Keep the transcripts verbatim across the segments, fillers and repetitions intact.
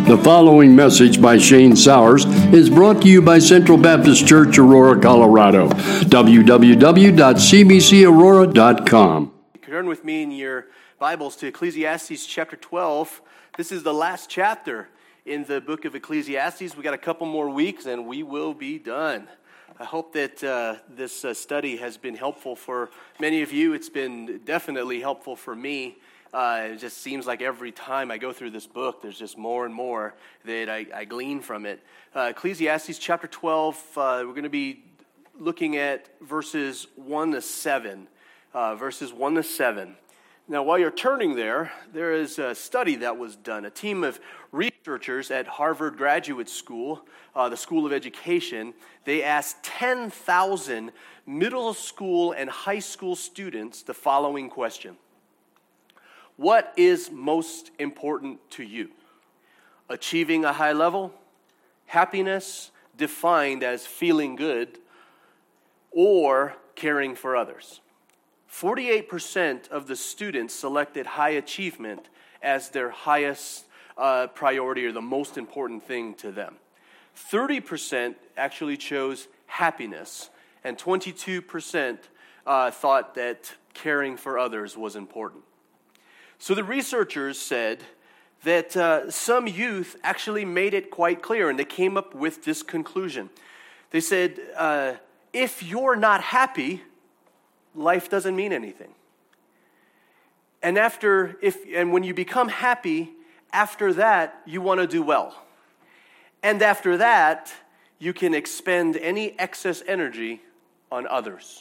The following message by Shane Sowers is brought to you by Central Baptist Church, Aurora, Colorado. w w w dot c b c aurora dot com. Turn with me in your Bibles to Ecclesiastes chapter twelve. This is the last chapter in the book of Ecclesiastes. We got a couple more weeks and we will be done. I hope that uh, this uh, study has been helpful for many of you. It's been definitely helpful for me. Uh, it just seems like every time I go through this book, there's just more and more that I, I glean from it. Uh, Ecclesiastes chapter twelve, uh, we're going to be looking at verses one to seven. Uh, verses one to seven. Now, while you're turning there, there is a study that was done. A team of researchers at Harvard Graduate School, uh, the School of Education, they asked ten thousand middle school and high school students the following question. What is most important to you? Achieving a high level? Happiness, defined as feeling good, or caring for others? forty-eight percent of the students selected high achievement as their highest uh, priority or the most important thing to them. thirty percent actually chose happiness, and twenty-two percent uh, thought that caring for others was important. So the researchers said that uh, some youth actually made it quite clear, and they came up with this conclusion. They said, uh, if you're not happy, life doesn't mean anything. And after, if and when you become happy, after that, you want to do well. And after that, you can expend any excess energy on others.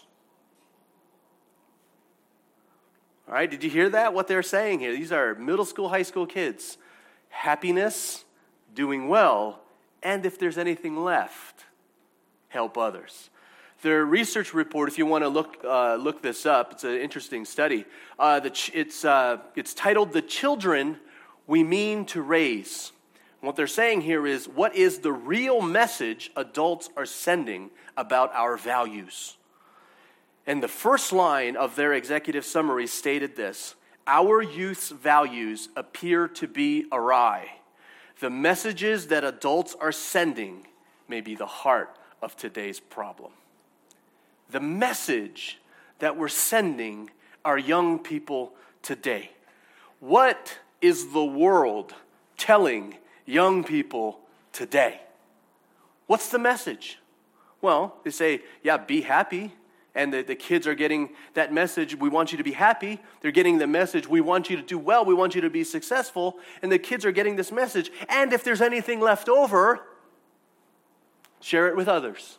All right, did you hear that? What they're saying here? These are middle school, high school kids. Happiness, doing well, and if there's anything left, help others. Their research report, if you want to look uh, look this up, it's an interesting study. Uh, the ch- it's uh, it's titled "The Children We Mean to Raise." And what they're saying here is, what is the real message adults are sending about our values? And the first line of their executive summary stated this: our youth's values appear to be awry. The messages that adults are sending may be the heart of today's problem. The message that we're sending our young people today. What is the world telling young people today? What's the message? Well, they say, yeah, be happy. And the, the kids are getting that message, we want you to be happy. They're getting the message, we want you to do well, we want you to be successful. And the kids are getting this message. And if there's anything left over, share it with others.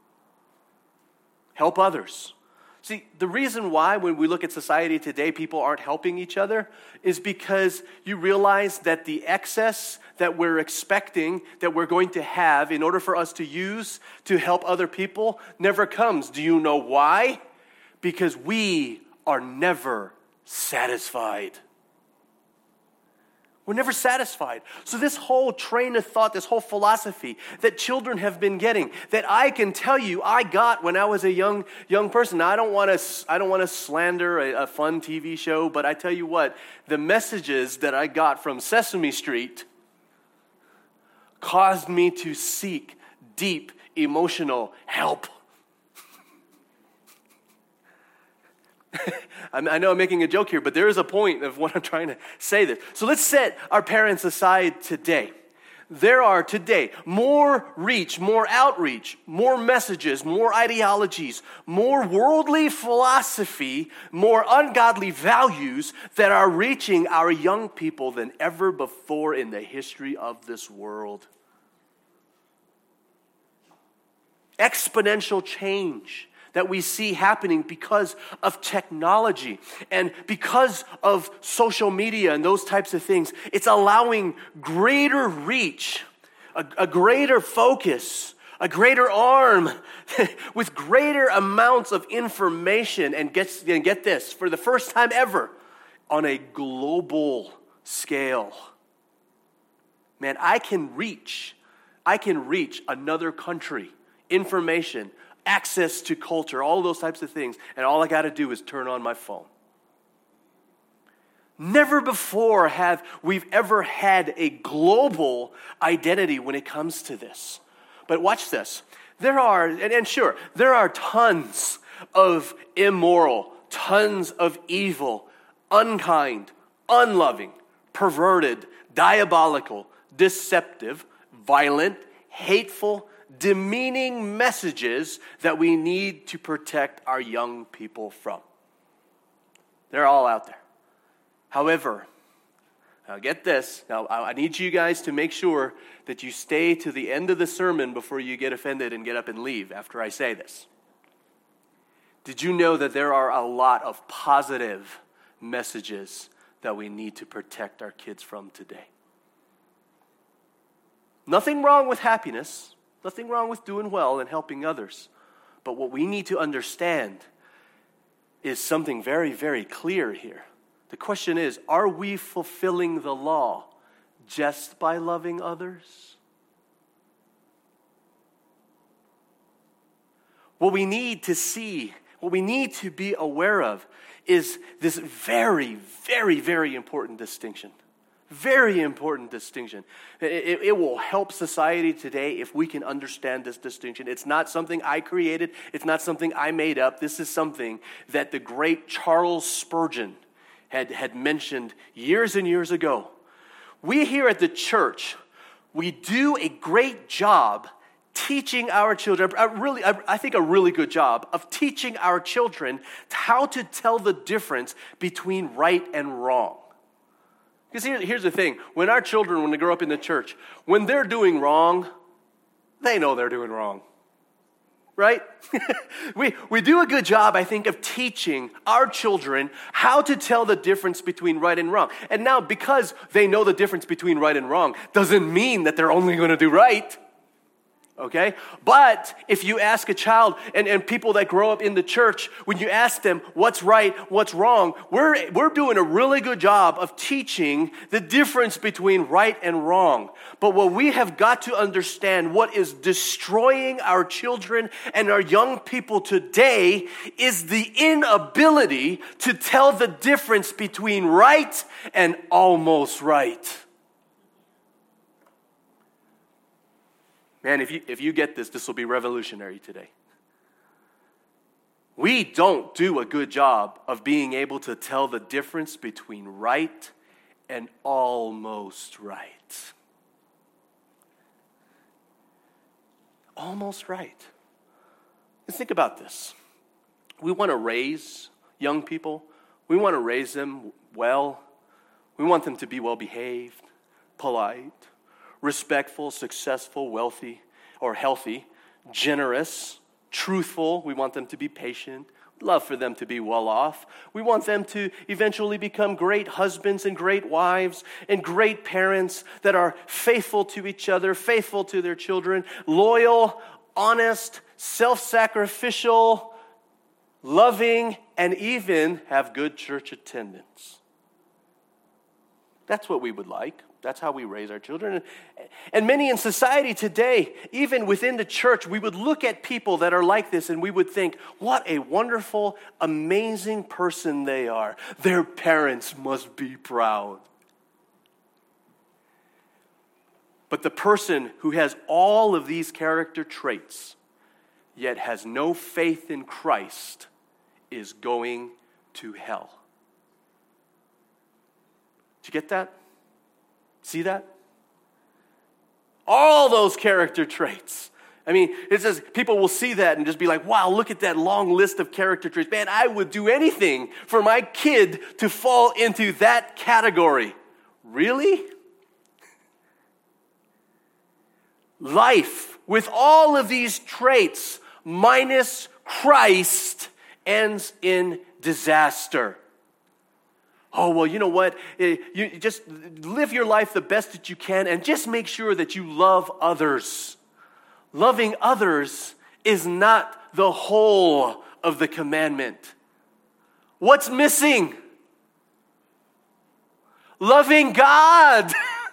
Help others. See, the reason why when we look at society today, people aren't helping each other is because you realize that the excess that we're expecting, that we're going to have in order for us to use to help other people never comes. Do you know why? Because we are never satisfied. We're never satisfied. So this whole train of thought, this whole philosophy that children have been getting, that I can tell you I got when I was a young young person. Now, I don't want to I don't want to slander a, a fun T V show, but I tell you what, the messages that I got from Sesame Street caused me to seek deep emotional help. I know I'm making a joke here, but there is a point of what I'm trying to say this. So let's set our parents aside today. There are today more reach, more outreach, more messages, more ideologies, more worldly philosophy, more ungodly values that are reaching our young people than ever before in the history of this world. Exponential change that we see happening because of technology and because of social media and those types of things. It's allowing greater reach, a, a greater focus, a greater arm with greater amounts of information. And get, and get this, for the first time ever, on a global scale. Man, I can reach, I can reach another country, information, access to culture, all those types of things, and all I got to do is turn on my phone. Never before have we've ever had a global identity when it comes to this. But watch this. There are, and, and sure, there are tons of immoral, tons of evil, unkind, unloving, perverted, diabolical, deceptive, violent, hateful, demeaning messages that we need to protect our young people from. They're all out there. However, now get this. Now, I need you guys to make sure that you stay to the end of the sermon before you get offended and get up and leave after I say this. Did you know that there are a lot of positive messages that we need to protect our kids from today? Nothing wrong with happiness. Nothing wrong with doing well and helping others. But what we need to understand is something very, very clear here. The question is, are we fulfilling the law just by loving others? What we need to see, what we need to be aware of is this very, very, very important distinction. Very important distinction. It, it, it will help society today if we can understand this distinction. It's not something I created. It's not something I made up. This is something that the great Charles Spurgeon had, had mentioned years and years ago. We here at the church, we do a great job teaching our children, a really, I think a really good job of teaching our children how to tell the difference between right and wrong. Because here, here's the thing. When our children, when they grow up in the church, when they're doing wrong, they know they're doing wrong. Right? we, we do a good job, I think, of teaching our children how to tell the difference between right and wrong. And now, because they know the difference between right and wrong, doesn't mean that they're only going to do right. Okay? But if you ask a child and, and people that grow up in the church, when you ask them what's right, what's wrong, we're, we're doing a really good job of teaching the difference between right and wrong. But what we have got to understand, what is destroying our children and our young people today is the inability to tell the difference between right and almost right. Man, if you if you get this, this will be revolutionary today. We don't do a good job of being able to tell the difference between right and almost right. Almost right. Let's think about this. We want to raise young people. We want to raise them well. We want them to be well-behaved, polite, respectful, successful, wealthy, or healthy, generous, truthful. We want them to be patient. We'd love for them to be well off. We want them to eventually become great husbands and great wives and great parents that are faithful to each other, faithful to their children, loyal, honest, self-sacrificial, loving, and even have good church attendance. That's what we would like. That's how we raise our children. And many in society today, even within the church, we would look at people that are like this and we would think, what a wonderful, amazing person they are. Their parents must be proud. But the person who has all of these character traits, yet has no faith in Christ, is going to hell. Did you get that? See that? All those character traits. I mean, it says people will see that and just be like, wow, look at that long list of character traits. Man, I would do anything for my kid to fall into that category. Really? Life with all of these traits minus Christ ends in disaster. Oh, well, you know what? You just live your life the best that you can and just make sure that you love others. Loving others is not the whole of the commandment. What's missing? Loving God.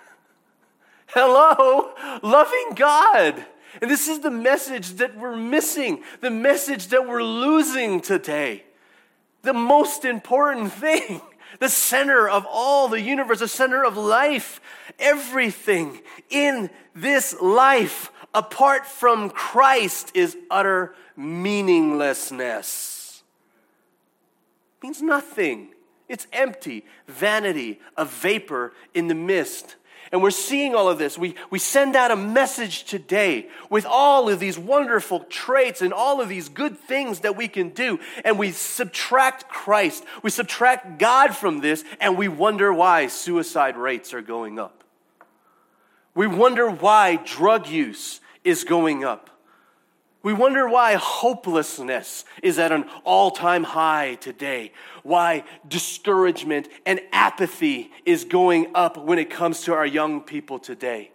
Hello? Loving God. And this is the message that we're missing, the message that we're losing today. The most important thing. the center of all the universe, the center of life. Everything in this life apart from Christ is utter meaninglessness. It means nothing. It's empty, vanity, a vapor in the mist. And we're seeing all of this. We, we send out a message today with all of these wonderful traits and all of these good things that we can do. And we subtract Christ. We subtract God from this, and we wonder why suicide rates are going up. We wonder why drug use is going up. We wonder why hopelessness is at an all-time high today. Why discouragement and apathy is going up when it comes to our young people today.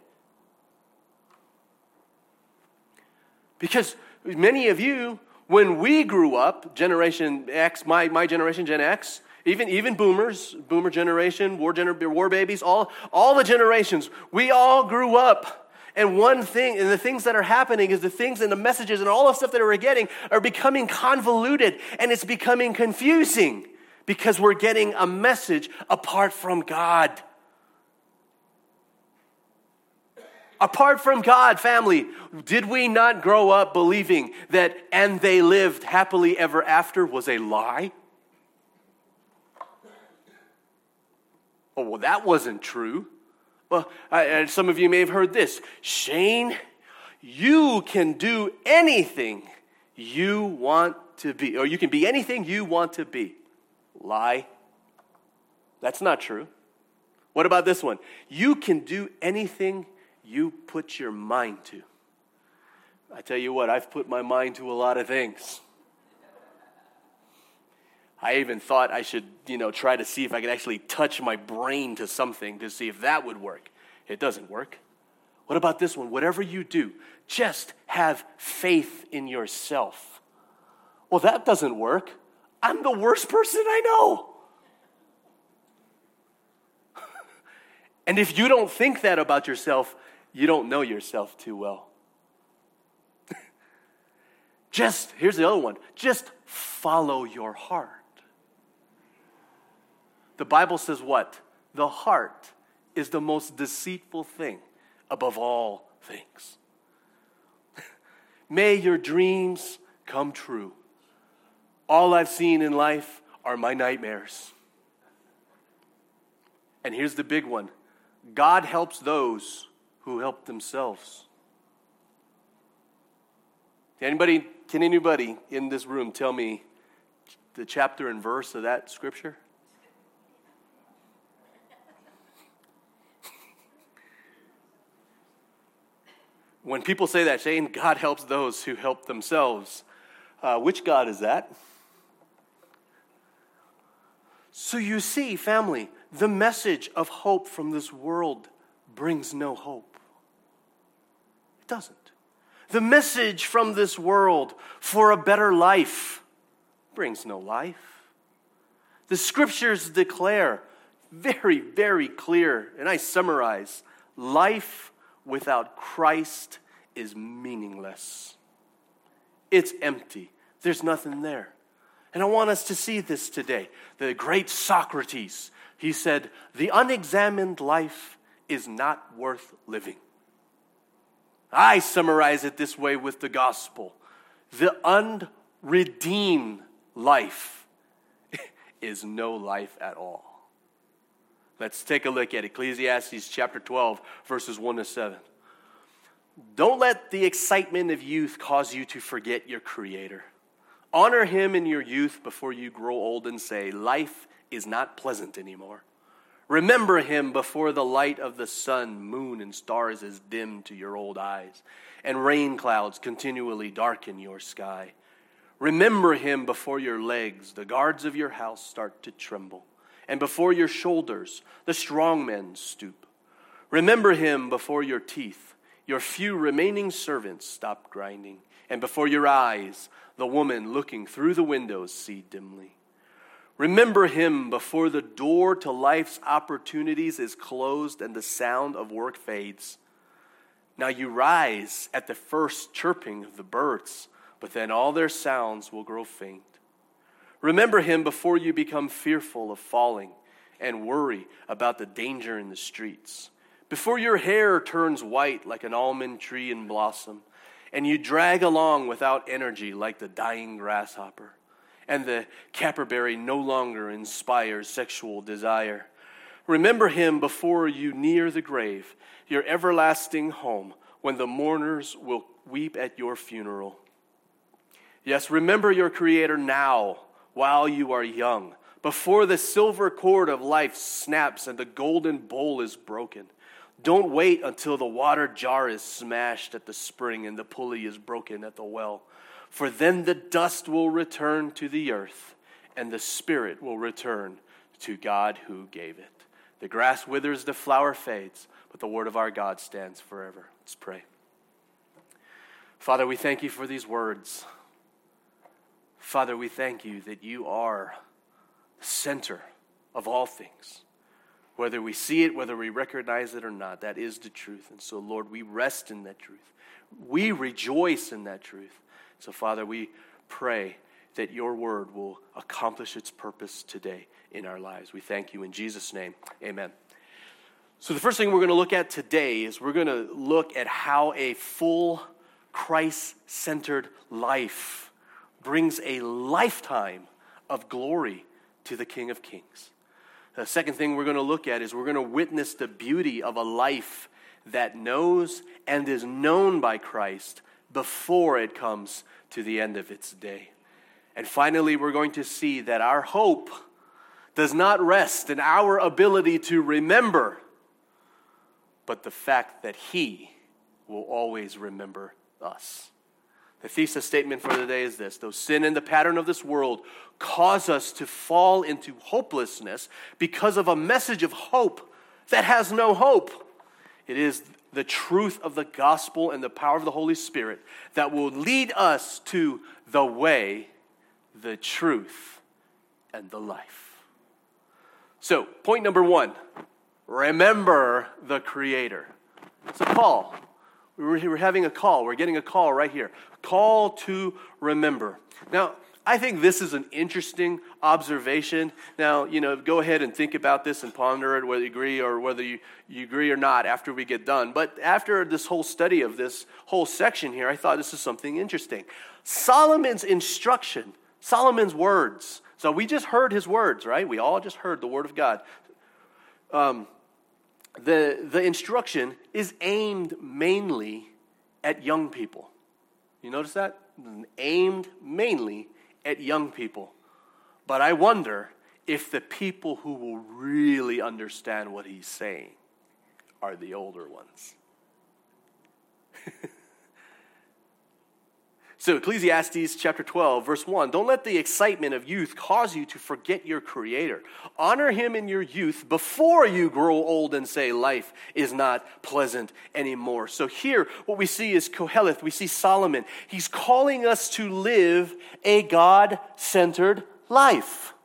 Because many of you, when we grew up, Generation X, my, my generation, Gen X, even, even boomers, boomer generation, war, gener- war babies, all, all the generations, we all grew up. And one thing, and the things that are happening is the things and the messages and all the stuff that we're getting are becoming convoluted, and it's becoming confusing because we're getting a message apart from God. Apart from God, family, did we not grow up believing that "and they lived happily ever after" was a lie? Oh, well, that wasn't true. Well, I, and some of you may have heard this. Shane, you can do anything you want to be, or you can be anything you want to be. Lie. That's not true. What about this one? You can do anything you put your mind to. I tell you what, I've put my mind to a lot of things. I even thought I should, you know, try to see if I could actually touch my brain to something to see if that would work. It doesn't work. What about this one? Whatever you do, just have faith in yourself. Well, that doesn't work. I'm the worst person I know. And if you don't think that about yourself, you don't know yourself too well. Just, here's the other one. Just follow your heart. The Bible says what? The heart is the most deceitful thing above all things. May your dreams come true. All I've seen in life are my nightmares. And here's the big one. God helps those who help themselves. Anybody, can anybody in this room tell me the chapter and verse of that scripture? When people say that, saying God helps those who help themselves, uh, which God is that? So you see, family, the message of hope from this world brings no hope. It doesn't. The message from this world for a better life brings no life. The scriptures declare very, very clear, and I summarize, life without Christ is meaningless. It's empty. There's nothing there. And I want us to see this today. The great Socrates, he said, the unexamined life is not worth living. I summarize it this way with the gospel. The unredeemed life is no life at all. Let's take a look at Ecclesiastes chapter twelve, verses one to seven. Don't let the excitement of youth cause you to forget your Creator. Honor Him in your youth before you grow old and say, life is not pleasant anymore. Remember Him before the light of the sun, moon, and stars is dim to your old eyes, and rain clouds continually darken your sky. Remember Him before your legs, the guards of your house, start to tremble, and before your shoulders, the strong men stoop. Remember Him before your teeth, your few remaining servants stop grinding, and before your eyes, the woman looking through the windows see dimly. Remember Him before the door to life's opportunities is closed and the sound of work fades. Now you rise at the first chirping of the birds, but then all their sounds will grow faint. Remember Him before you become fearful of falling and worry about the danger in the streets. Before your hair turns white like an almond tree in blossom, and you drag along without energy like the dying grasshopper, and the caperberry no longer inspires sexual desire. Remember him before you near the grave, your everlasting home, when the mourners will weep at your funeral. Yes, remember your Creator now, while you are young, before the silver cord of life snaps and the golden bowl is broken. Don't wait until the water jar is smashed at the spring and the pulley is broken at the well. For then the dust will return to the earth, and the spirit will return to God who gave it. The grass withers, the flower fades, but the word of our God stands forever. Let's pray. Father, we thank you for these words. Father, we thank you that you are the center of all things. Whether we see it, whether we recognize it or not, that is the truth. And so, Lord, we rest in that truth. We rejoice in that truth. So, Father, we pray that your word will accomplish its purpose today in our lives. We thank you in Jesus' name. Amen. So the first thing we're going to look at today is we're going to look at how a full Christ-centered life brings a lifetime of glory to the King of Kings. The second thing we're going to look at is we're going to witness the beauty of a life that knows and is known by Christ before it comes to the end of its day. And finally, we're going to see that our hope does not rest in our ability to remember, but the fact that He will always remember us. The thesis statement for the day is this: though sin and the pattern of this world cause us to fall into hopelessness because of a message of hope that has no hope, it is the truth of the gospel and the power of the Holy Spirit that will lead us to the way, the truth, and the life. So, point number one, remember the Creator. It's a call. We're having a call. We're getting a call right here. Call to remember. Now, I think this is an interesting observation. Now, you know, go ahead and think about this and ponder it, whether you agree or whether you, you agree or not after we get done. But after this whole study of this whole section here, I thought this is something interesting. Solomon's instruction, Solomon's words. So we just heard his words, right? We all just heard the word of God. Um, the, the instruction is aimed mainly at young people. You notice that? Aimed mainly at young people. But I wonder if the people who will really understand what he's saying are the older ones. So Ecclesiastes chapter twelve, verse one, don't let the excitement of youth cause you to forget your Creator. Honor Him in your youth before you grow old and say life is not pleasant anymore. So here what we see is Koheleth, we see Solomon. He's calling us to live a God-centered life.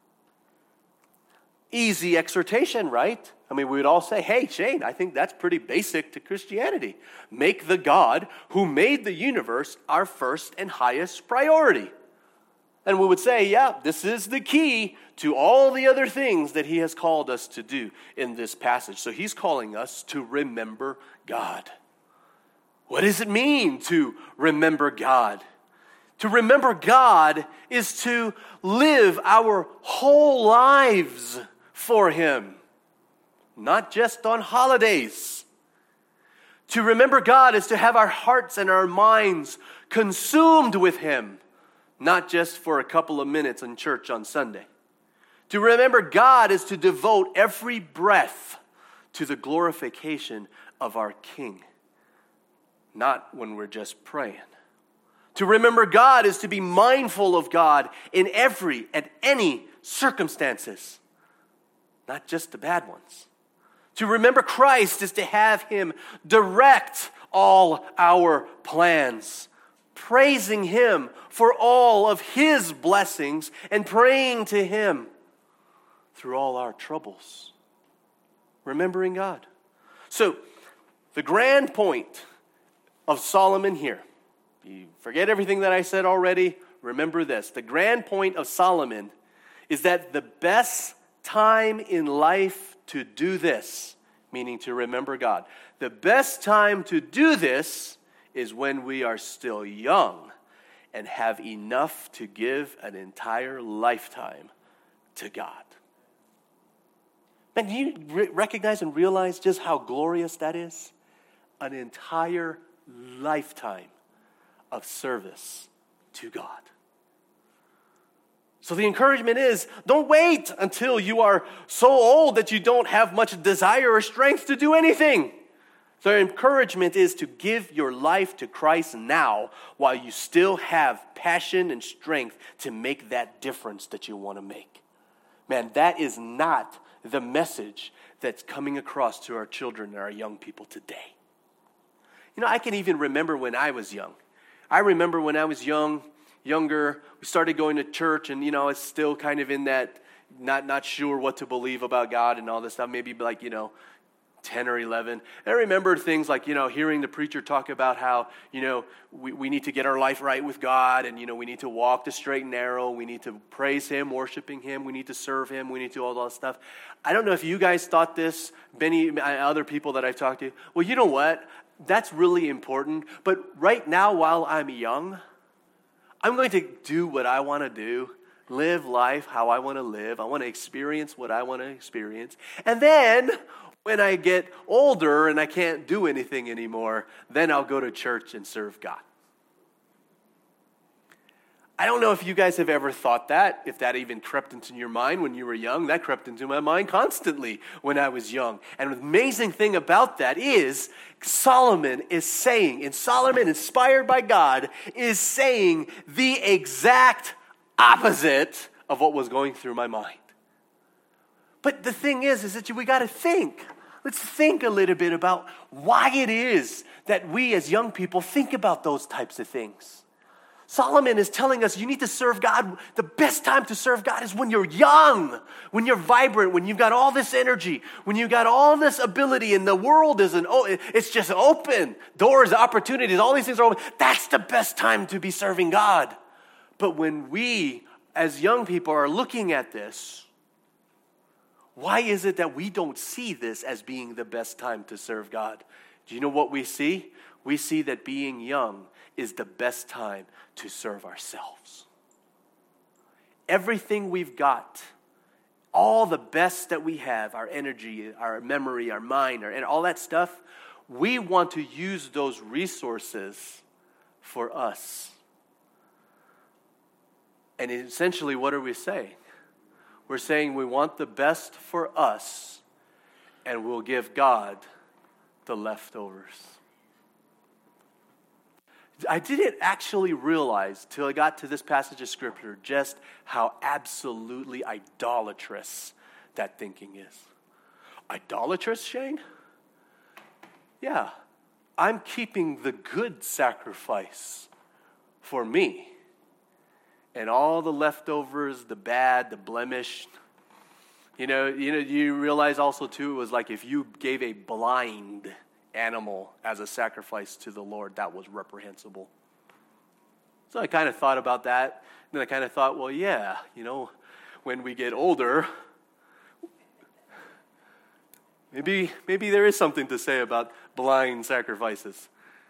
Easy exhortation, right? I mean, we would all say, hey, Shane, I think that's pretty basic to Christianity. Make the God who made the universe our first and highest priority. And we would say, yeah, this is the key to all the other things that he has called us to do in this passage. So he's calling us to remember God. What does it mean to remember God? To remember God is to live our whole lives for Him. Not just on holidays. To remember God is to have our hearts and our minds consumed with Him, not just for a couple of minutes in church on Sunday. To remember God is to devote every breath to the glorification of our King, not when we're just praying. To remember God is to be mindful of God in every and any circumstances, not just the bad ones. To remember Christ is to have Him direct all our plans, praising Him for all of His blessings and praying to Him through all our troubles. Remembering God. So, the grand point of Solomon here, you forget everything that I said already, remember this. The grand point of Solomon is that the best time in life to do this, meaning to remember God. The best time to do this is when we are still young and have enough to give an entire lifetime to God. Man, do you re- recognize and realize just how glorious that is? An entire lifetime of service to God. So the encouragement is, don't wait until you are so old that you don't have much desire or strength to do anything. The encouragement is to give your life to Christ now while you still have passion and strength to make that difference that you want to make. Man, that is not the message that's coming across to our children and our young people today. You know, I can even remember when I was young. I remember when I was young, younger, we started going to church, and, you know, it's still kind of in that, not, not sure what to believe about God and all this stuff, maybe like, you know, ten or eleven. And I remember things like, you know, hearing the preacher talk about how, you know, we, we need to get our life right with God, and, you know, we need to walk the straight and narrow. We need to praise Him, worshiping Him. We need to serve Him. We need to do all that stuff. I don't know if you guys thought this, many other people that I've talked to. Well, you know what? That's really important. But right now, while I'm young, I'm going to do what I want to do, live life how I want to live. I want to experience what I want to experience. And then when I get older and I can't do anything anymore, then I'll go to church and serve God. I don't know if you guys have ever thought that, if that even crept into your mind when you were young. That crept into my mind constantly when I was young. And the amazing thing about that is Solomon is saying, and Solomon, inspired by God, is saying the exact opposite of what was going through my mind. But the thing is, is that we got to think. Let's think a little bit about why it is that we as young people think about those types of things. Solomon is telling us you need to serve God. The best time to serve God is when you're young, when you're vibrant, when you've got all this energy, when you've got all this ability, and the world isn't, oh, it's just open. Doors, opportunities, all these things are open. That's the best time to be serving God. But when we, as young people, are looking at this, why is it that we don't see this as being the best time to serve God? Do you know what we see? We see that being young is the best time to serve ourselves. Everything we've got, all the best that we have, our energy, our memory, our mind, our, and all that stuff, we want to use those resources for us. And essentially, what are we saying? We're saying we want the best for us, and we'll give God the leftovers. I didn't actually realize till I got to this passage of Scripture just how absolutely idolatrous that thinking is. Idolatrous, Shane? Yeah. I'm keeping the good sacrifice for me. And all the leftovers, the bad, the blemish. You know, you know, you realize also too, it was like if you gave a blind animal as a sacrifice to the Lord, that was reprehensible. So I kind of thought about that. And then I kind of thought, well, yeah, you know, when we get older, maybe maybe there is something to say about blind sacrifices.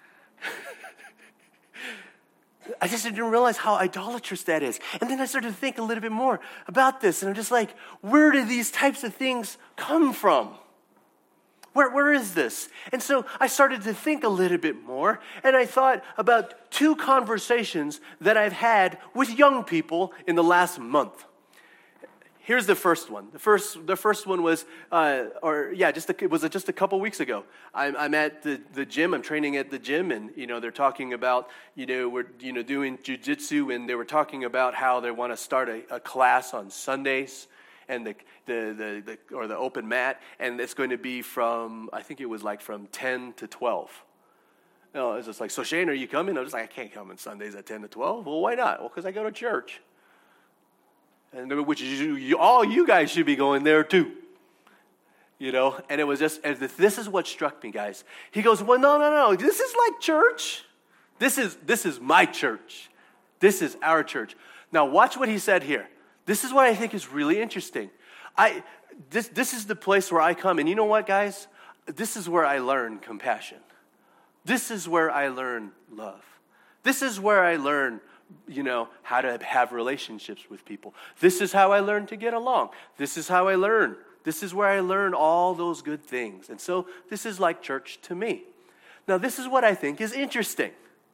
I just didn't realize how idolatrous that is. And then I started to think a little bit more about this. And I'm just like, where do these types of things come from? Where, where is this? And so I started to think a little bit more, and I thought about two conversations that I've had with young people in the last month. Here's the first one. The first, the first one was, uh, or yeah, just a, it was just a couple weeks ago. I'm, I'm at the, the gym. I'm training at the gym, and you know they're talking about, you know, we're you know doing jiu-jitsu, and they were talking about how they want to start a, a class on Sundays. And the, the the the or the open mat, and it's going to be from, I think it was like from ten to twelve. You know, it's just like, so Shane, are you coming? I was like, I can't come on Sundays at ten to twelve. Well, why not? Well, because I go to church, and which is you, you, all you guys should be going there too. You know, and it was just, and this is what struck me, guys. He goes, well, no, no, no, this is like church. This is this is my church. This is our church. Now, watch what he said here. This is what I think is really interesting. I this this is the place where I come, and you know what, guys? This is where I learn compassion. This is where I learn love. This is where I learn, you know, how to have relationships with people. This is how I learn to get along. This is how I learn. This is where I learn all those good things. And so this is like church to me. Now, this is what I think is interesting.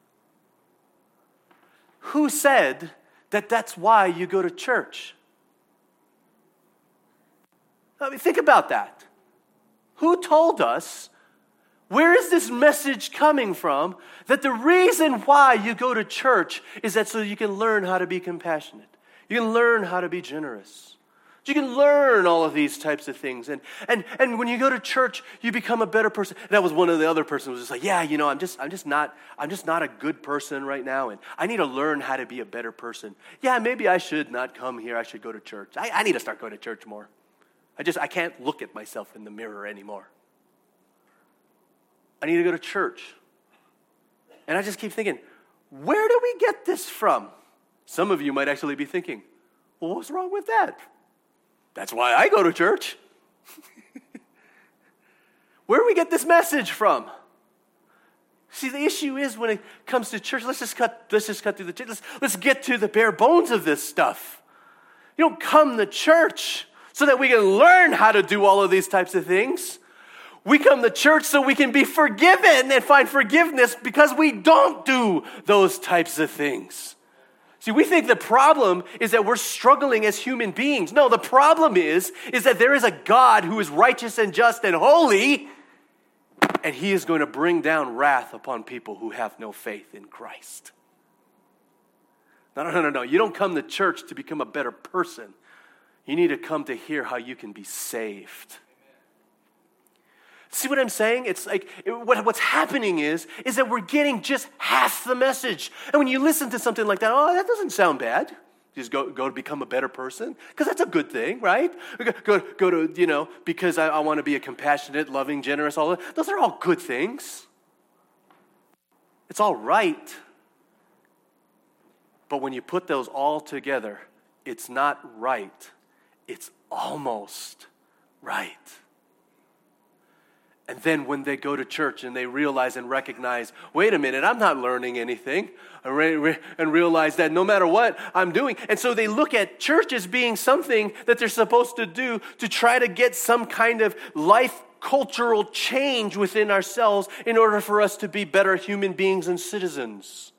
Who said that that's why you go to church? I mean, think about that. Who told us, where is this message coming from, that the reason why you go to church is that so you can learn how to be compassionate. You can learn how to be generous. You can learn all of these types of things. And and and when you go to church, you become a better person. And that was one of the other persons was just like, yeah, you know, I'm just I'm just not I'm just not a good person right now. And I need to learn how to be a better person. Yeah, maybe I should not come here. I should go to church. I, I need to start going to church more. I just I can't look at myself in the mirror anymore. I need to go to church. And I just keep thinking, where do we get this from? Some of you might actually be thinking, well, what's wrong with that? That's why I go to church. Where do we get this message from? See, the issue is when it comes to church, let's just cut, let's just cut through the, let's, let's get to the bare bones of this stuff. You don't come to church so that we can learn how to do all of these types of things. We come to church so we can be forgiven and find forgiveness because we don't do those types of things. See, we think the problem is that we're struggling as human beings. No, the problem is, is that there is a God who is righteous and just and holy, and he is going to bring down wrath upon people who have no faith in Christ. No, no, no, no, no. You don't come to church to become a better person. You need to come to hear how you can be saved. See what I'm saying? It's like it, what, what's happening is, is that we're getting just half the message. And when you listen to something like that, oh, that doesn't sound bad. Just go, go to become a better person. Because that's a good thing, right? Go, go, go to, you know, because I, I want to be a compassionate, loving, generous, all that. Those are all good things. It's all right. But when you put those all together, it's not right. It's almost right. And then when they go to church and they realize and recognize, wait a minute, I'm not learning anything. And realize that no matter what I'm doing. And so they look at church as being something that they're supposed to do to try to get some kind of life cultural change within ourselves in order for us to be better human beings and citizens.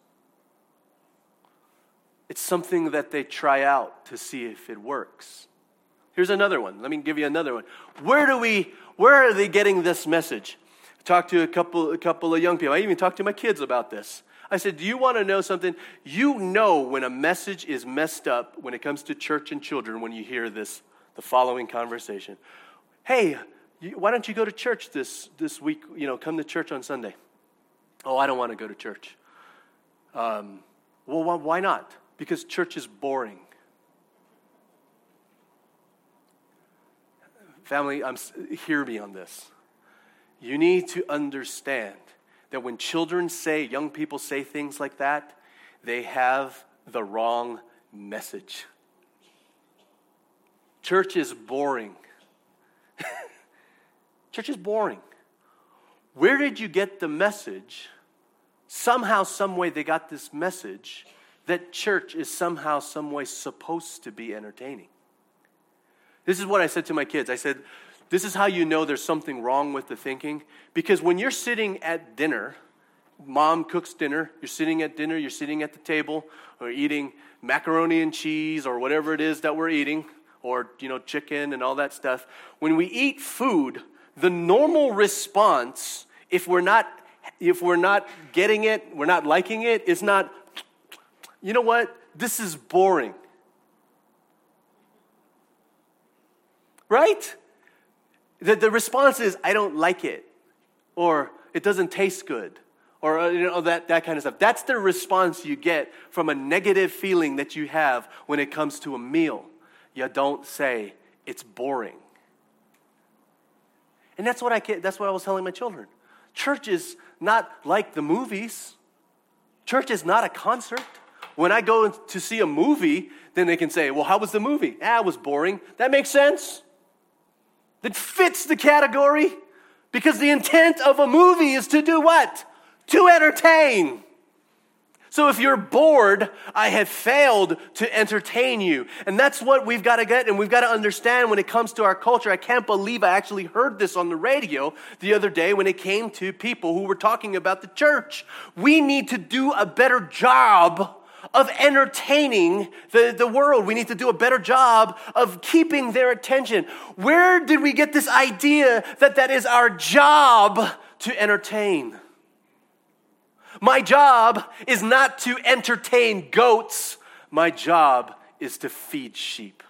It's something that they try out to see if it works. Here's another one. Let me give you another one. Where do we, where are they getting this message? I talked to a couple, a couple of young people. I even talked to my kids about this. I said, do you want to know something? You know when a message is messed up when it comes to church and children when you hear this, the following conversation. Hey, you, why don't you go to church this, this week? You know, come to church on Sunday. Oh, I don't want to go to church. Um, well, why not? Because church is boring. Family, I'm, hear me on this. You need to understand that when children say, young people say things like that, they have the wrong message. Church is boring. Church is boring. Where did you get the message? Somehow, some way they got this message that church is somehow, some way supposed to be entertaining. This is what I said to my kids. I said, this is how you know there's something wrong with the thinking. Because when you're sitting at dinner, mom cooks dinner, you're sitting at dinner, you're sitting at the table, or eating macaroni and cheese, or whatever it is that we're eating, or, you know, chicken and all that stuff. When we eat food, the normal response, if we're not, if we're not getting it, we're not liking it, is not, you know what, this is boring. Right? The, the response is, I don't like it, or it doesn't taste good, or uh, you know that, that kind of stuff. That's the response you get from a negative feeling that you have when it comes to a meal. You don't say, it's boring. And that's what I that's what I was telling my children. Church is not like the movies. Church is not a concert. When I go to see a movie, then they can say, well, how was the movie? Ah, it was boring. That makes sense. that fits the category, because the intent of a movie is to do what? To entertain. So if you're bored, I have failed to entertain you. And that's what we've got to get, and we've got to understand when it comes to our culture. I can't believe I actually heard this on the radio the other day when it came to people who were talking about the church. We need to do a better job of entertaining the, the world. We need to do a better job of keeping their attention. Where did we get this idea that that is our job to entertain? My job is not to entertain goats. My job is to feed sheep.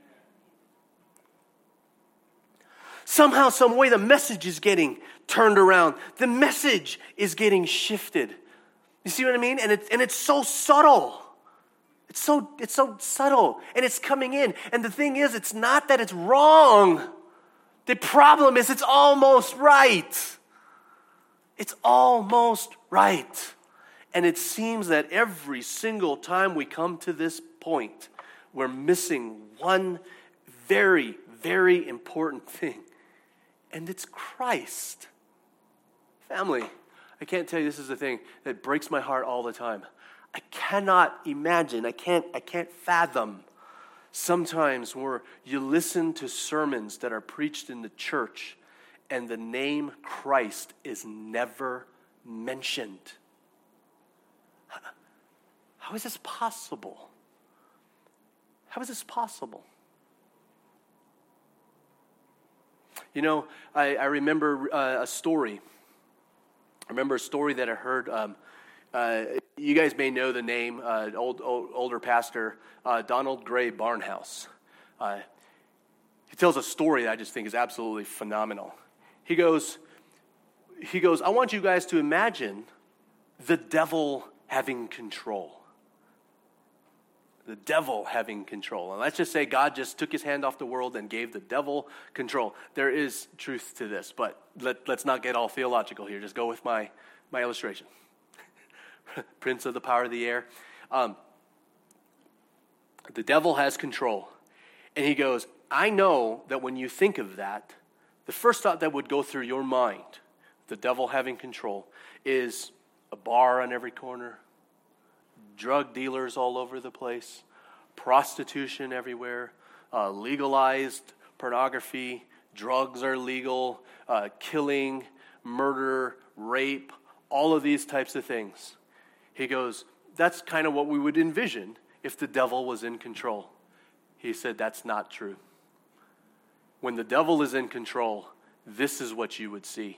Somehow, some way, the message is getting turned around. The message is getting shifted. You see what I mean? And it's and it's so subtle. It's so it's so subtle, and it's coming in. And the thing is, it's not that it's wrong. The problem is, it's almost right. It's almost right. And it seems that every single time we come to this point, we're missing one very, very important thing. And it's Christ. Family, I can't tell you, this is the thing that breaks my heart all the time. I cannot imagine, I can't, I can't fathom sometimes where you listen to sermons that are preached in the church and the name Christ is never mentioned. How is this possible? How is this possible? You know, I, I remember uh, a story. I remember a story that I heard. Um, uh, you guys may know the name, uh, old, old older pastor, uh, Donald Gray Barnhouse. Uh, he tells a story that I just think is absolutely phenomenal. He goes, he goes, I want you guys to imagine the devil having control. The devil having control. And let's just say God just took his hand off the world and gave the devil control. There is truth to this, but let, let's not get all theological here. Just go with my, my illustration. Prince of the power of the air. Um, the devil has control. And he goes, I know that when you think of that, the first thought that would go through your mind, the devil having control, is a bar on every corner, drug dealers all over the place, prostitution everywhere, uh, legalized pornography, drugs are legal, uh, killing, murder, rape, all of these types of things. He goes, that's kind of what we would envision if the devil was in control. He said, that's not true. When the devil is in control, this is what you would see.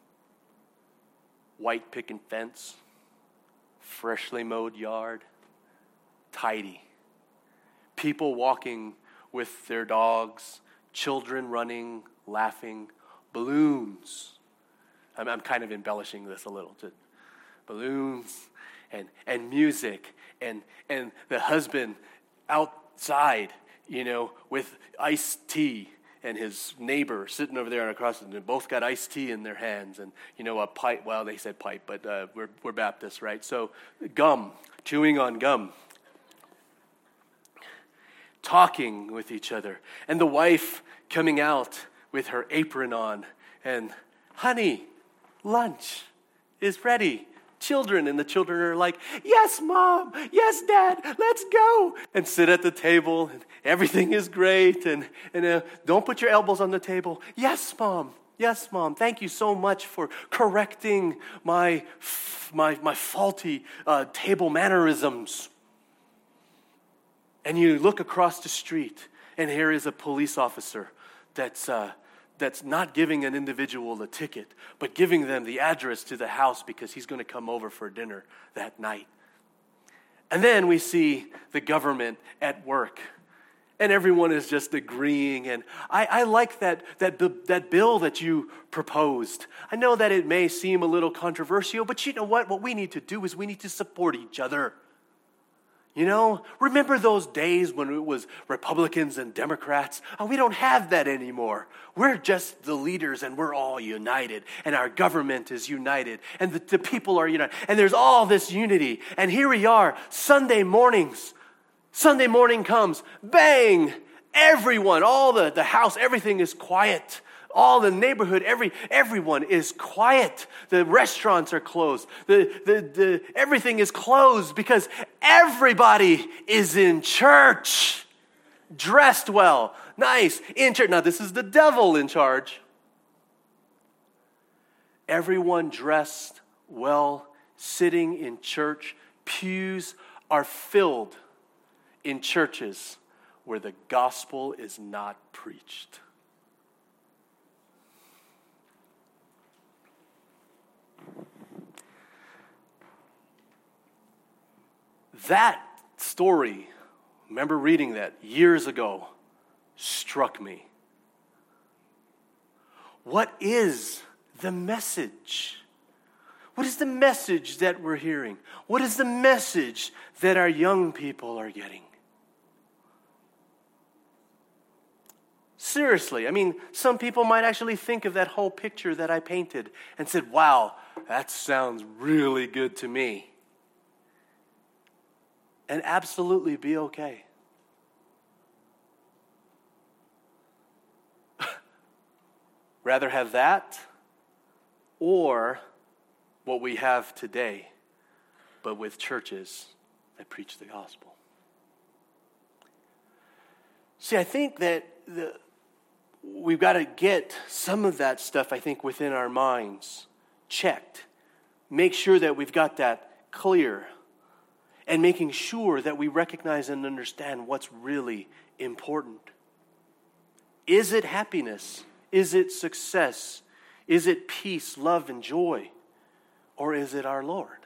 White picket fence, freshly mowed yard, tidy. People walking with their dogs, children running, laughing, balloons. I'm, I'm kind of embellishing this a little. Too. Balloons and and music and and the husband outside, you know, with iced tea. And his neighbor sitting over there across, and they both got iced tea in their hands, and you know a pipe. Well, they said pipe, but uh, we're we're Baptists, right? So gum, chewing on gum, talking with each other, and the wife coming out with her apron on, and honey, lunch is ready. Children, and the children are like, yes, Mom, yes, Dad, let's go. And sit at the table, and everything is great, and, and uh, don't put your elbows on the table. Yes, Mom, yes, Mom, thank you so much for correcting my, my, my faulty uh, table mannerisms. And you look across the street, and here is a police officer that's... Uh, that's not giving an individual a ticket, but giving them the address to the house because he's going to come over for dinner that night. And then we see the government at work, and everyone is just agreeing. And I, I like that, that, that bill that you proposed. I know that it may seem a little controversial, but you know what? What we need to do is we need to support each other. You know, remember those days when it was Republicans and Democrats? Oh, we don't have that anymore. We're just the leaders, and we're all united, and our government is united, and the, the people are united, and there's all this unity. And here we are, Sunday mornings. Sunday morning comes, bang, everyone, all the, the house, everything is quiet. all the neighborhood, every everyone is quiet. The restaurants are closed. The, the, the, everything is closed because everybody is in church. Dressed well, nice, in church. Now, this is the devil in charge. Everyone dressed well, sitting in church. Pews are filled in churches where the gospel is not preached. That story, remember reading that years ago, struck me. What is the message? What is the message that we're hearing? What is the message that our young people are getting? Seriously, I mean, some people might actually think of that whole picture that I painted and said, wow, that sounds really good to me. And absolutely be okay. Rather have that or what we have today, but with churches that preach the gospel. See, I think that the, we've got to get some of that stuff, I think, within our minds checked. Make sure that we've got that clear. And making sure that we recognize and understand what's really important. Is it happiness? Is it success? Is it peace, love, and joy? Or is it our Lord?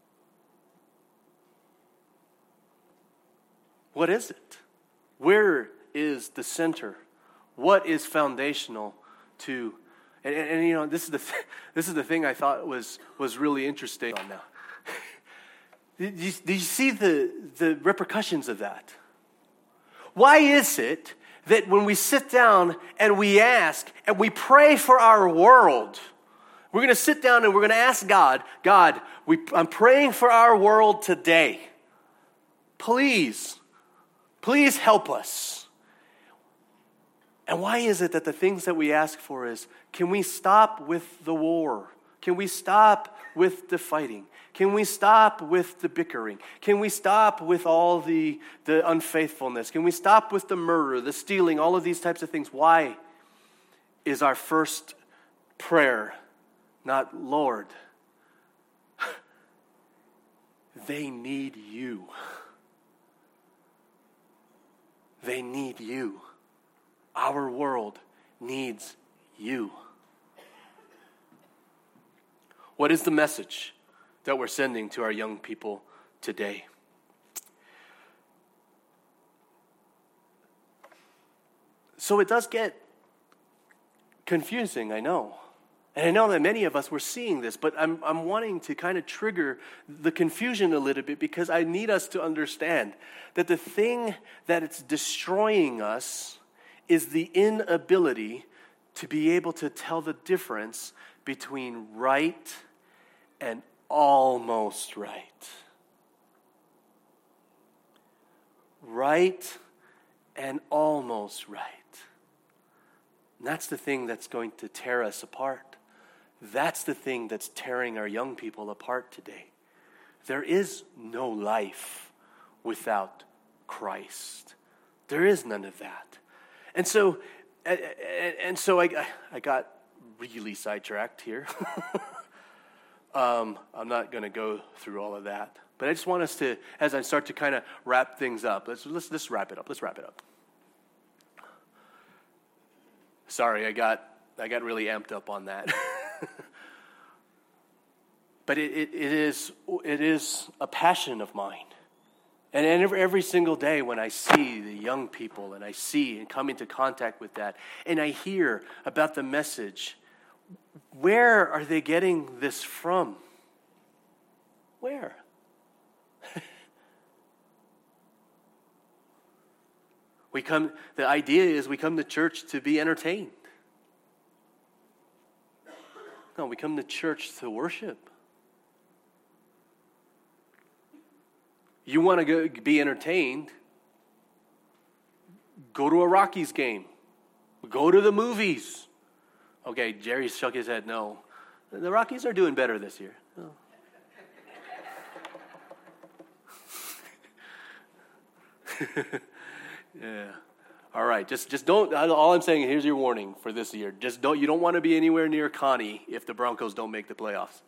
What is it? Where is the center? What is foundational to? And, and, and you know, this is the th- this is the thing I thought was was really interesting on now. Do you, do you see the, the repercussions of that? Why is it that when we sit down and we ask and we pray for our world, we're going to sit down and we're going to ask God, God, we, I'm praying for our world today. Please, please help us. And why is it that the things that we ask for is, can we stop with the war? Can we stop with the fighting? Can we stop with the bickering? Can we stop with all the, the unfaithfulness? Can we stop with the murder, the stealing, all of these types of things? Why is our first prayer not, Lord, they need you. They need you. Our world needs you. What is the message that we're sending to our young people today? So it does get confusing, I know. And I know that many of us were seeing this, but I'm I'm wanting to kind of trigger the confusion a little bit because I need us to understand that the thing that it's destroying us is the inability to be able to tell the difference between right and almost right. Right and almost right. And that's the thing that's going to tear us apart. That's the thing that's tearing our young people apart today. There is no life without Christ. There is none of that. And so, and, and so I, I got really sidetracked here. um, I'm not going to go through all of that, but I just want us to, as I start to kind of wrap things up, let's let's let's wrap it up. Let's wrap it up. Sorry, I got I got really amped up on that. But it, it, it is it is a passion of mine. And every, every single day when I see the young people and I see and come into contact with that and I hear about the message, where are they getting this from? Where? we come. The idea is we come to church to be entertained. No, we come to church to worship. You want to go be entertained, go to a Rockies game. Go to the movies. Okay, Jerry shook his head, no. The Rockies are doing better this year. Oh. Yeah. All right. Just just don't, all I'm saying, here's your warning for this year. Just don't, you don't want to be anywhere near Connie if the Broncos don't make the playoffs.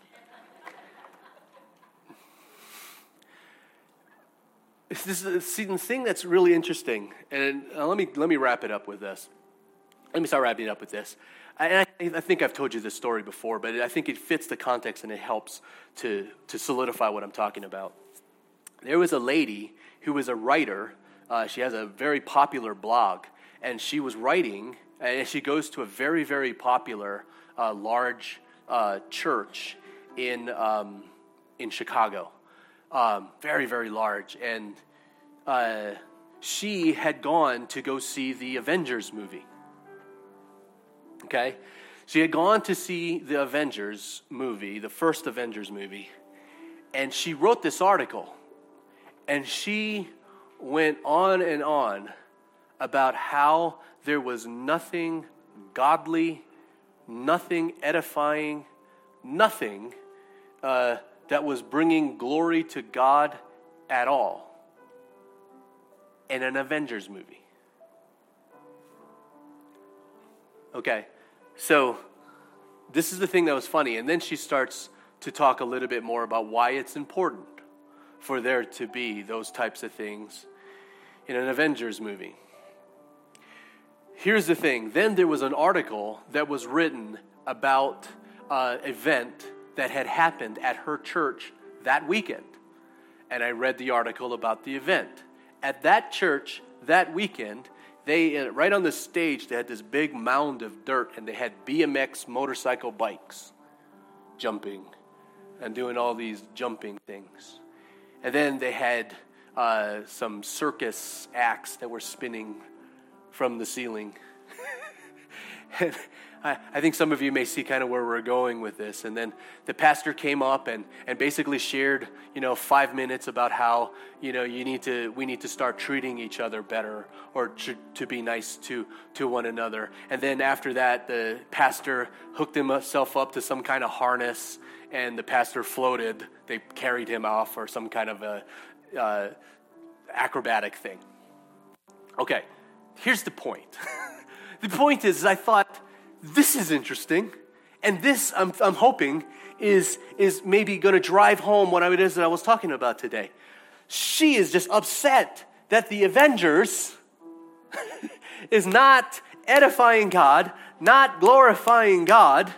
This is see, the thing that's really interesting, and uh, let me let me wrap it up with this. Let me start wrapping it up with this. I, I think I've told you this story before, but I think it fits the context and it helps to, to solidify what I'm talking about. There was a lady who was a writer. Uh, she has a very popular blog, and she was writing, and she goes to a very, very popular, uh, large uh, church in um, in Chicago. Um, very, very large. And uh, she had gone to go see the Avengers movie. Okay? She had gone to see the Avengers movie, the first Avengers movie, and she wrote this article. And she went on and on about how there was nothing godly, nothing edifying, nothing uh, that was bringing glory to God at all in an Avengers movie. Okay, so this is the thing that was funny. And then she starts to talk a little bit more about why it's important for there to be those types of things in an Avengers movie. Here's the thing. Then there was an article that was written about an event that had happened at her church that weekend. And I read the article about the event. At that church that weekend, they, right on the stage, they had this big mound of dirt, and they had B M X motorcycle bikes jumping and doing all these jumping things. And then they had uh, some circus acts that were spinning from the ceiling. And I, I think some of you may see kind of where we're going with this. And then the pastor came up and, and basically shared, you know, five minutes about how, you know, you need to, we need to start treating each other better, or to, to be nice to, to one another. And then after that, the pastor hooked himself up to some kind of harness, and the pastor floated. They carried him off, or some kind of a uh, acrobatic thing. Okay, here's the point. The point is, I thought, this is interesting, and this, I'm, I'm hoping, is, is maybe going to drive home what it is that I was talking about today. She is just upset that the Avengers is not edifying God, not glorifying God,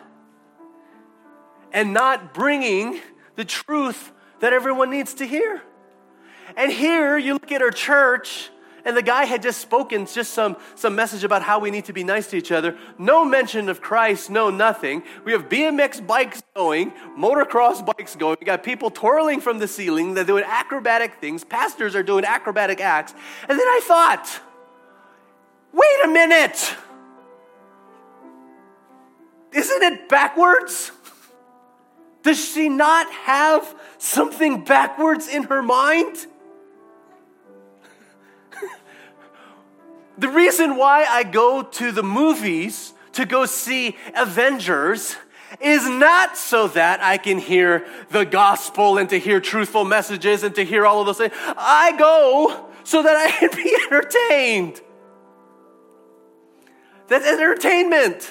and not bringing the truth that everyone needs to hear. And here, you look at her church, and the guy had just spoken just some, some message about how we need to be nice to each other. No mention of Christ, no nothing. We have B M X bikes going, motocross bikes going. We got people twirling from the ceiling. They're doing acrobatic things. Pastors are doing acrobatic acts. And then I thought, wait a minute. Isn't it backwards? Does she not have something backwards in her mind? The reason why I go to the movies to go see Avengers is not so that I can hear the gospel and to hear truthful messages and to hear all of those things. I go so that I can be entertained. That's entertainment.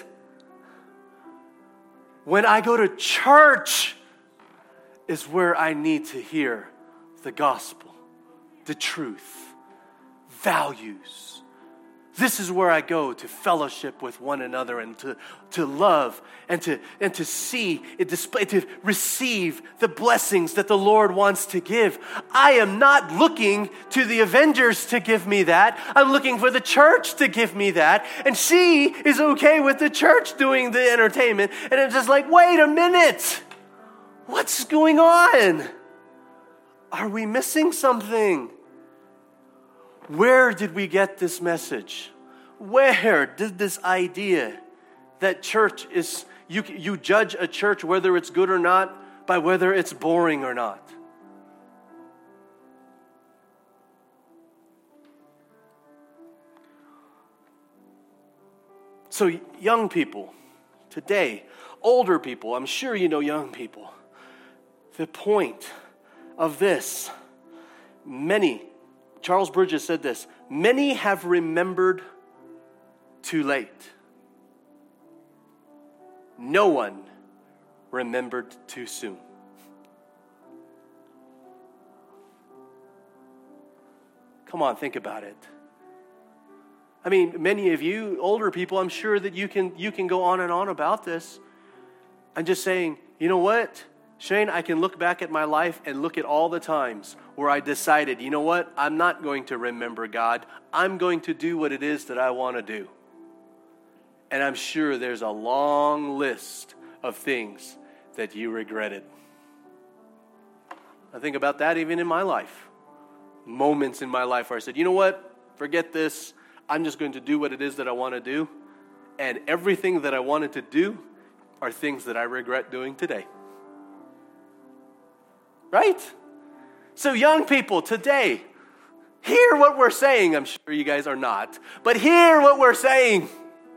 When I go to church is where I need to hear the gospel, the truth, values. This is where I go to fellowship with one another and to, to love and to and to see it display, to receive the blessings that the Lord wants to give. I am not looking to the Avengers to give me that. I'm looking for the church to give me that. And she is okay with the church doing the entertainment. And it's just like, wait a minute. What's going on? Are we missing something? Where did we get this message? Where did this idea that church is, you, you judge a church whether it's good or not by whether it's boring or not? So young people, today, older people, I'm sure you know young people, the point of this, many, Charles Bridges said this, many have remembered too late. No one remembered too soon. Come on, think about it. I mean, many of you older people, I'm sure that you can you can go on and on about this. I'm just saying, you know what? Shane, I can look back at my life and look at all the times where I decided, you know what? I'm not going to remember God. I'm going to do what it is that I want to do. And I'm sure there's a long list of things that you regretted. I think about that even in my life. Moments in my life where I said, you know what? Forget this. I'm just going to do what it is that I want to do. And everything that I wanted to do are things that I regret doing today. Right? So young people today, hear what we're saying. I'm sure you guys are not. But hear what we're saying.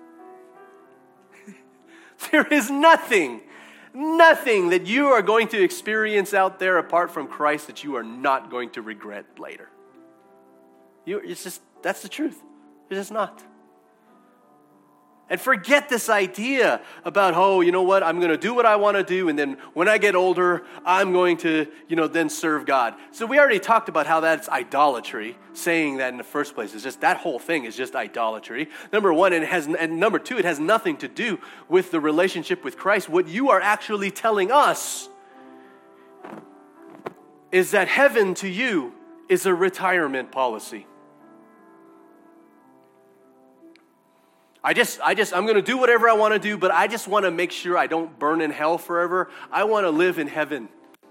There is nothing, nothing that you are going to experience out there apart from Christ that you are not going to regret later. You, it's just, that's the truth. It's just not. And forget this idea about, oh, you know what, I'm going to do what I want to do, and then when I get older, I'm going to, you know, then serve God. So we already talked about how that's idolatry, saying that in the first place. It's just, that whole thing is just idolatry. Number one, and, it has, and number two, it has nothing to do with the relationship with Christ. What you are actually telling us is that heaven to you is a retirement policy. I just, I just, I'm going to do whatever I want to do, but I just want to make sure I don't burn in hell forever. I want to live in heaven.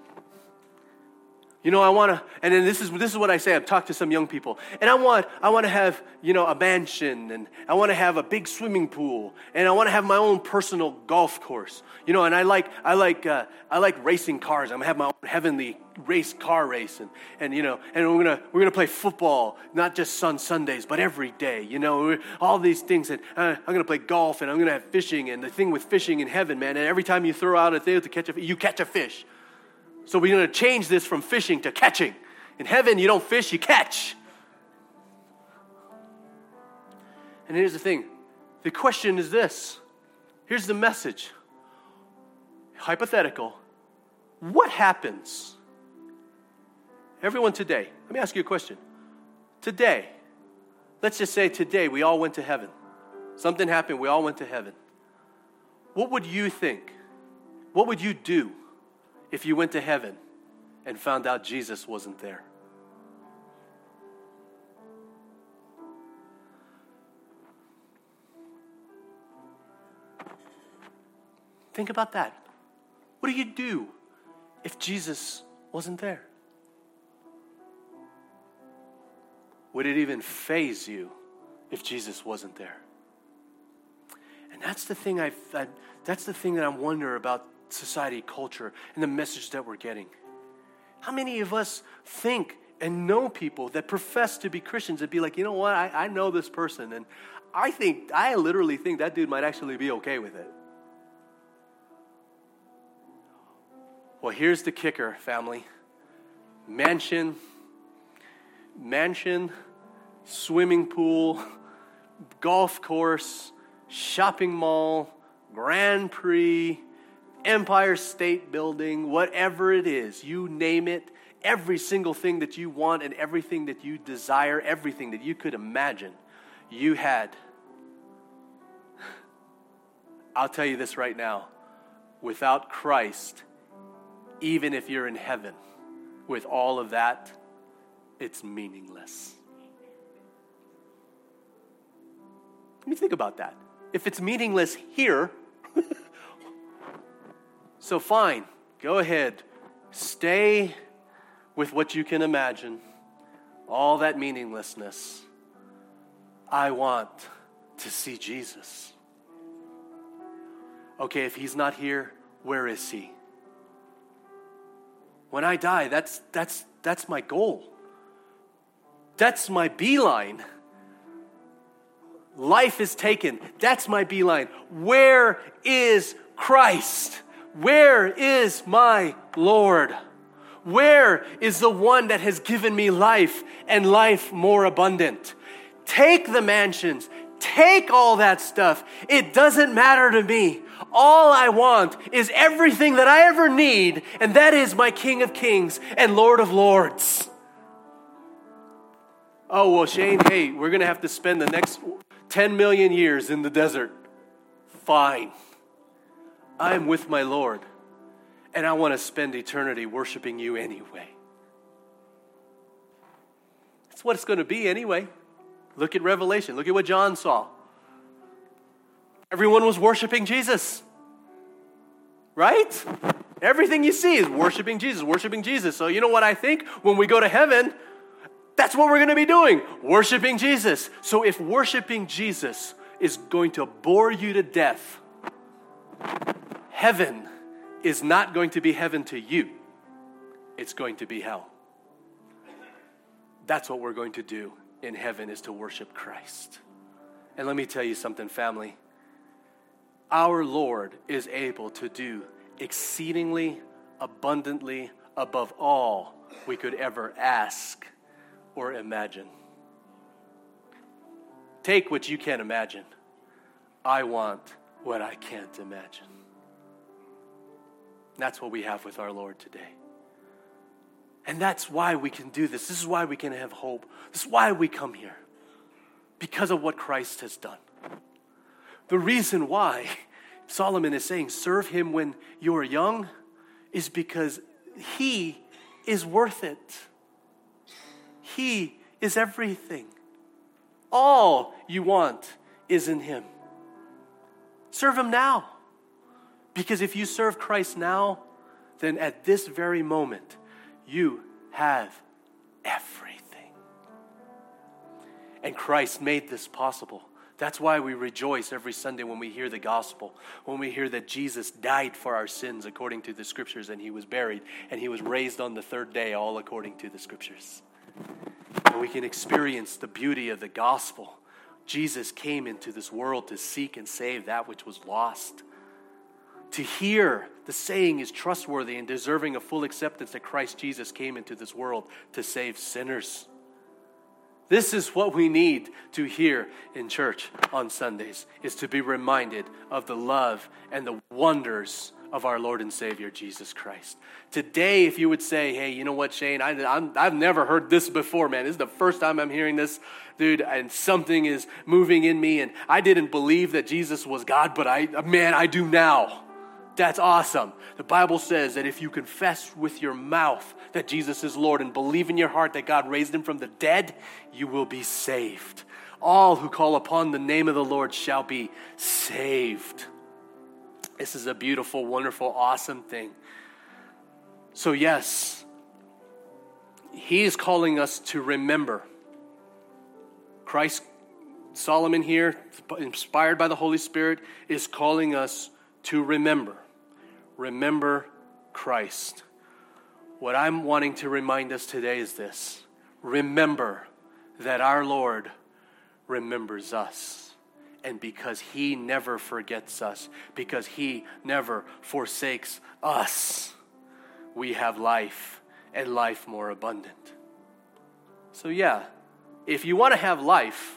You know, I want to, and then this is this is what I say. I've talked to some young people, and I want I want to have, you know, a mansion, and I want to have a big swimming pool, and I want to have my own personal golf course. You know, and I like I like uh, I like racing cars. I'm gonna have my own heavenly race car race, and and you know, and we're gonna we're gonna play football, not just on Sundays, but every day. You know, all these things, and uh, I'm gonna play golf, and I'm gonna have fishing, and the thing with fishing in heaven, man. And every time you throw out a thing to catch a, you catch a fish. So we're going to change this from fishing to catching. In heaven, you don't fish, you catch. And here's the thing. The question is this. Here's the message. Hypothetical. What happens? Everyone today, let me ask you a question. Today, let's just say today we all went to heaven. Something happened, we all went to heaven. What would you think? What would you do if you went to heaven and found out Jesus wasn't there? Think about that. What do you do if Jesus wasn't there? Would it even faze you if Jesus wasn't there? And that's the thing I, I that's the thing that I wonder about society, culture, and the message that we're getting. How many of us think and know people that profess to be Christians and be like, you know what, I, I know this person, and I think, I literally think that dude might actually be okay with it. Well, here's the kicker, family. Mansion, mansion, swimming pool, golf course, shopping mall, Grand Prix, Empire State Building, whatever it is, you name it, every single thing that you want and everything that you desire, everything that you could imagine, you had. I'll tell you this right now, without Christ, even if you're in heaven, with all of that, it's meaningless. Let me think about that. If it's meaningless here, so fine, go ahead. Stay with what you can imagine. All that meaninglessness. I want to see Jesus. Okay, if he's not here, where is he? When I die, that's that's that's my goal. That's my beeline. life is taken. That's my beeline. Where is Christ? Where is my Lord? Where is the one that has given me life and life more abundant? Take the mansions. Take all that stuff. It doesn't matter to me. All I want is everything that I ever need, and that is my King of Kings and Lord of Lords. Oh, well, Shane, hey, we're going to have to spend the next ten million years in the desert. Fine. I'm with my Lord, and I want to spend eternity worshiping you anyway. That's what it's going to be anyway. Look at Revelation. Look at what John saw. Everyone was worshiping Jesus. Right? Everything you see is worshiping Jesus, worshiping Jesus. So you know what I think? When we go to heaven, that's what we're going to be doing. Worshiping Jesus. So if worshiping Jesus is going to bore you to death, heaven is not going to be heaven to you. It's going to be hell. That's what we're going to do in heaven, is to worship Christ. And let me tell you something, family. Our Lord is able to do exceedingly abundantly above all we could ever ask or imagine. Take what you can't imagine. I want what I can't imagine. That's what we have with our Lord today. And that's why we can do this. This is why we can have hope. This is why we come here. Because of what Christ has done. The reason why Solomon is saying, serve him when you are young, is because he is worth it. He is everything. All you want is in him. Serve him now. Because if you serve Christ now, then at this very moment, you have everything. And Christ made this possible. That's why we rejoice every Sunday when we hear the gospel, when we hear that Jesus died for our sins according to the scriptures, and he was buried, and he was raised on the third day, all according to the scriptures. And we can experience the beauty of the gospel. Jesus came into this world to seek and save that which was lost. To hear the saying is trustworthy and deserving of full acceptance that Christ Jesus came into this world to save sinners. This is what we need to hear in church on Sundays, is to be reminded of the love and the wonders of our Lord and Savior, Jesus Christ. Today, if you would say, hey, you know what, Shane, I, I'm, I've never heard this before, man. This is the first time I'm hearing this, dude, and something is moving in me, and I didn't believe that Jesus was God, but I, man, I do now. That's awesome. The Bible says that if you confess with your mouth that Jesus is Lord and believe in your heart that God raised him from the dead, you will be saved. All who call upon the name of the Lord shall be saved. This is a beautiful, wonderful, awesome thing. So yes, he is calling us to remember. Christ, Solomon here, inspired by the Holy Spirit, is calling us to remember. Remember Christ. What I'm wanting to remind us today is this. Remember that our Lord remembers us. And because he never forgets us, because he never forsakes us, we have life, and life more abundant. So yeah, if you want to have life,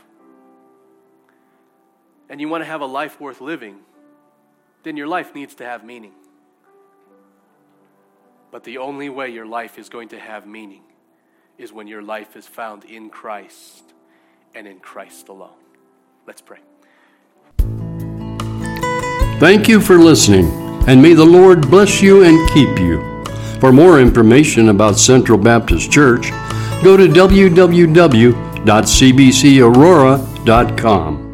and you want to have a life worth living, then your life needs to have meaning. But the only way your life is going to have meaning is when your life is found in Christ and in Christ alone. Let's pray. Thank you for listening, and may the Lord bless you and keep you. For more information about Central Baptist Church, go to w w w dot c b c aurora dot com.